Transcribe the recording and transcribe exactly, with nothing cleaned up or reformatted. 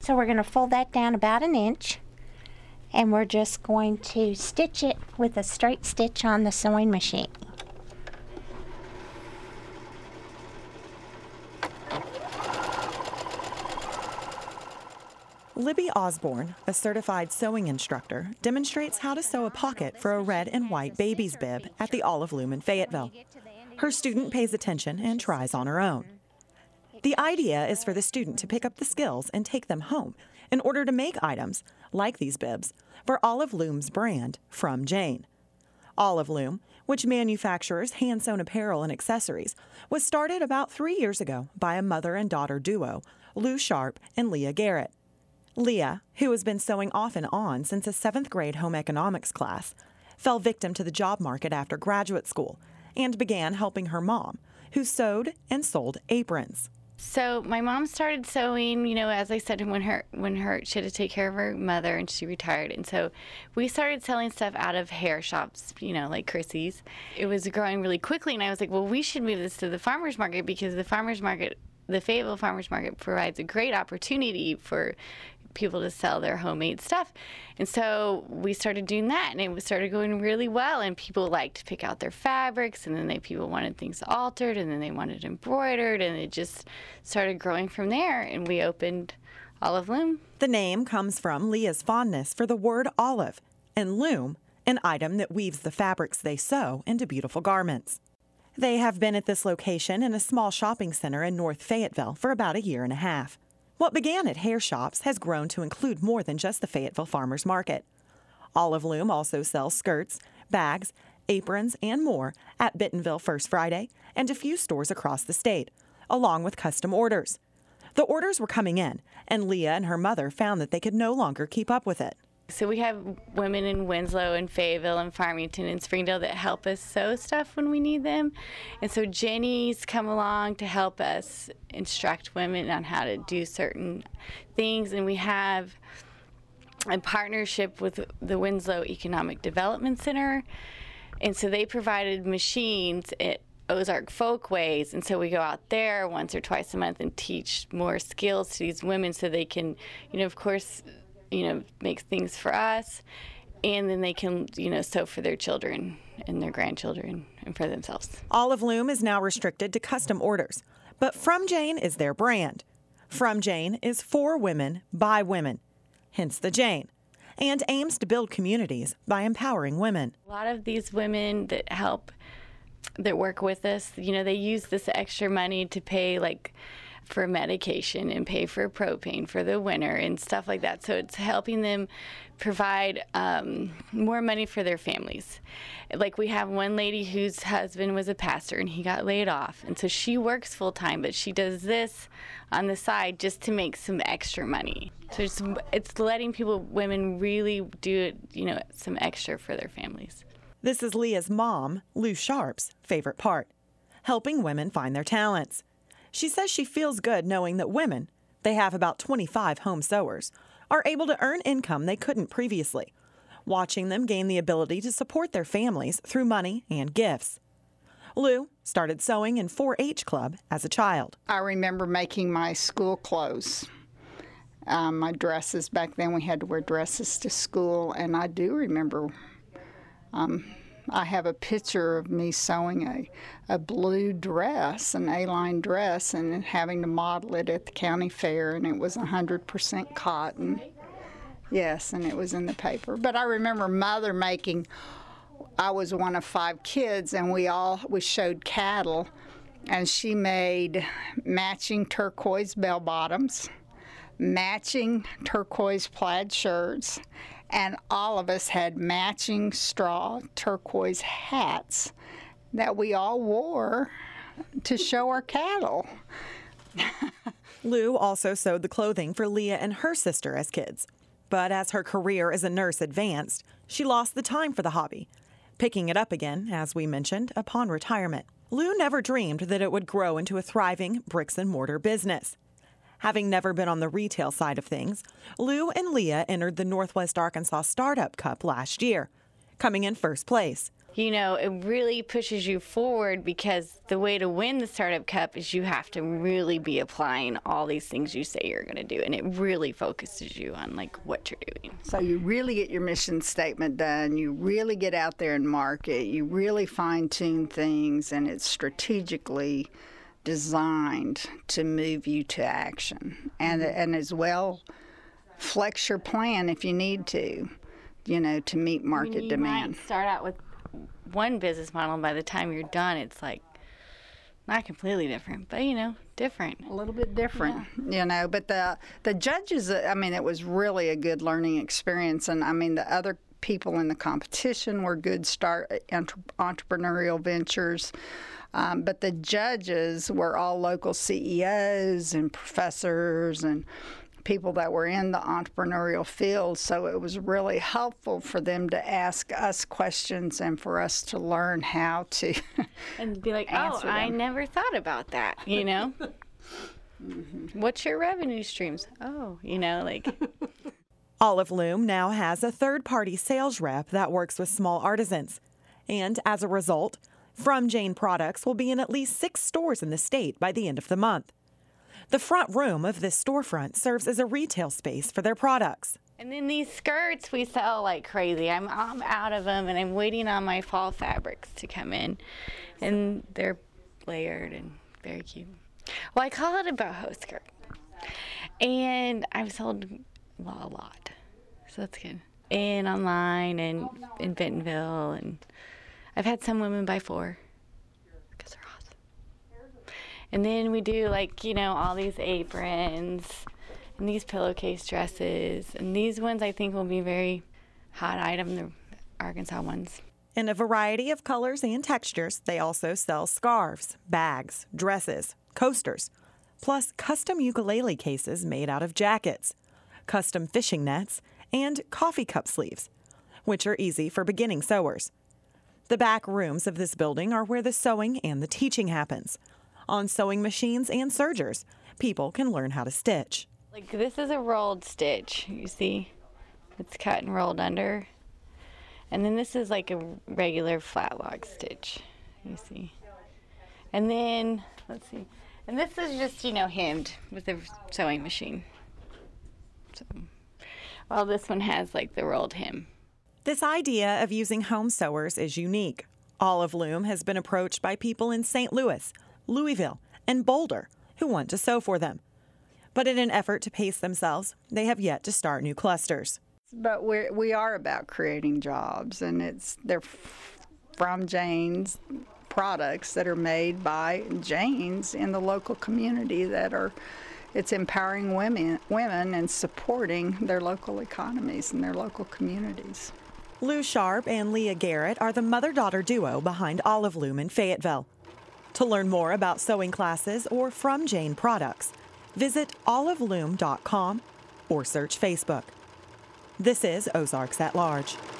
So we're going to fold that down about an inch, and we're just going to stitch it with a straight stitch on the sewing machine. Libby Osborne, a certified sewing instructor, demonstrates how to sew a pocket for a red and white baby's bib at the Olive Loom in Fayetteville. Her student pays attention and tries on her own. The idea is for the student to pick up the skills and take them home in order to make items, like these bibs, for Olive Loom's brand, From Jane. Olive Loom, which manufactures hand-sewn apparel and accessories, was started about three years ago by a mother and daughter duo, Lou Sharp and Leah Garrett. Leah, who has been sewing off and on since a seventh grade home economics class, fell victim to the job market after graduate school and began helping her mom, who sewed and sold aprons. So my mom started sewing, you know, as I said, when her when her she had to take care of her mother and she retired. And so we started selling stuff out of hair shops, you know, like Chrissy's. It was growing really quickly, and I was like, well, we should move this to the farmer's market, because the farmer's market, the Fayetteville Farmer's Market, provides a great opportunity for people to sell their homemade stuff. And so we started doing that, and it started going really well, and people liked to pick out their fabrics, and then they people wanted things altered, and then they wanted embroidered, and it just started growing from there, and we opened Olive Loom. The name comes from Leah's fondness for the word olive, and loom, an item that weaves the fabrics they sew into beautiful garments. They have been at this location in a small shopping center in North Fayetteville for about a year and a half. What began at hair shops has grown to include more than just the Fayetteville Farmers Market. Olive Loom also sells skirts, bags, aprons, and more at Bentonville First Friday and a few stores across the state, along with custom orders. The orders were coming in, and Leah and her mother found that they could no longer keep up with it. So we have women in Winslow and Fayetteville and Farmington and Springdale that help us sew stuff when we need them. And so Jenny's come along to help us instruct women on how to do certain things. And we have a partnership with the Winslow Economic Development Center. And so they provided machines at Ozark Folkways. And so we go out there once or twice a month and teach more skills to these women so they can, you know, of course, you know, make things for us, and then they can, you know, sew for their children and their grandchildren and for themselves. Olive Loom is now restricted to custom orders, but From Jane is their brand. From Jane is for women, by women, hence the Jane, and aims to build communities by empowering women. A lot of these women that help, that work with us, you know, they use this extra money to pay, like, for medication and pay for propane for the winter and stuff like that. So it's helping them provide um, more money for their families. Like, we have one lady whose husband was a pastor and he got laid off. And so she works full time, but she does this on the side just to make some extra money. So it's, it's letting people, women really do, you know, some extra for their families. This is Leah's mom, Lou Sharp's, favorite part, helping women find their talents. She says she feels good knowing that women, they have about twenty-five home sewers, are able to earn income they couldn't previously, watching them gain the ability to support their families through money and gifts. Lou started sewing in four H Club as a child. I remember making my school clothes, um, my dresses. Back then we had to wear dresses to school, and I do remember um, I have a picture of me sewing a, a blue dress, an A-line dress, and having to model it at the county fair, and it was one hundred percent cotton. Yes, and it was in the paper. But I remember Mother making, I was one of five kids, and we all, we showed cattle, and she made matching turquoise bell-bottoms, matching turquoise plaid shirts, and all of us had matching straw turquoise hats that we all wore to show our cattle. Lou also sewed the clothing for Leah and her sister as kids. But as her career as a nurse advanced, she lost the time for the hobby, picking it up again, as we mentioned, upon retirement. Lou never dreamed that it would grow into a thriving bricks-and-mortar business. Having never been on the retail side of things, Lou and Leah entered the Northwest Arkansas Startup Cup last year, coming in first place, You know, it really pushes you forward, because the way to win the Startup Cup is you have to really be applying all these things you say you're going to do, and it really focuses you on like what you're doing. So you really get your mission statement done, you really get out there and market, you really fine-tune things, and it's strategically designed to move you to action. And, and as well, flex your plan if you need to, you know, to meet market I mean, you demand. Might start out with one business model, and by the time you're done, it's like not completely different, but you know, different. A little bit different, yeah. You know. But the the judges, I mean, it was really a good learning experience, and I mean, the other people in the competition were good start entre- entrepreneurial ventures. Um, but the judges were all local C E Os and professors and people that were in the entrepreneurial field, so it was really helpful for them to ask us questions and for us to learn how to and be like, oh, answer them. I never thought about that, you know? Mm-hmm. What's your revenue streams? Oh, you know, like... Olive Loom now has a third-party sales rep that works with small artisans. And as a result, From Jane products will be in at least six stores in the state by the end of the month. The front room of this storefront serves as a retail space for their products. And then these skirts we sell like crazy. I'm, I'm out of them, and I'm waiting on my fall fabrics to come in. And they're layered and very cute. Well, I call it a boho skirt. And I've sold, well, a lot. So that's good. And online and in Bentonville. And I've had some women buy four because they're awesome. And then we do, like, you know, all these aprons and these pillowcase dresses. And these ones I think will be very hot item, the Arkansas ones. In a variety of colors and textures, they also sell scarves, bags, dresses, coasters, plus custom ukulele cases made out of jackets, custom fishing nets, and coffee cup sleeves, which are easy for beginning sewers. The back rooms of this building are where the sewing and the teaching happens. On sewing machines and sergers, people can learn how to stitch. Like, this is a rolled stitch, you see? It's cut and rolled under. And then this is like a regular flat log stitch, you see? And then, let's see. And this is just, you know, hemmed with a sewing machine. So, while this one has like the rolled hem. This idea of using home sewers is unique. Olive Loom has been approached by people in Saint Louis, Louisville, and Boulder who want to sew for them. But in an effort to pace themselves, they have yet to start new clusters. But we're, we are about creating jobs, and it's they're from Jane's products that are made by Jane's in the local community that are, it's empowering women, women and supporting their local economies and their local communities. Lou Sharp and Leah Garrett are the mother-daughter duo behind Olive Loom in Fayetteville. To learn more about sewing classes or From Jane products, visit olive loom dot com or search Facebook. This is Ozarks at Large.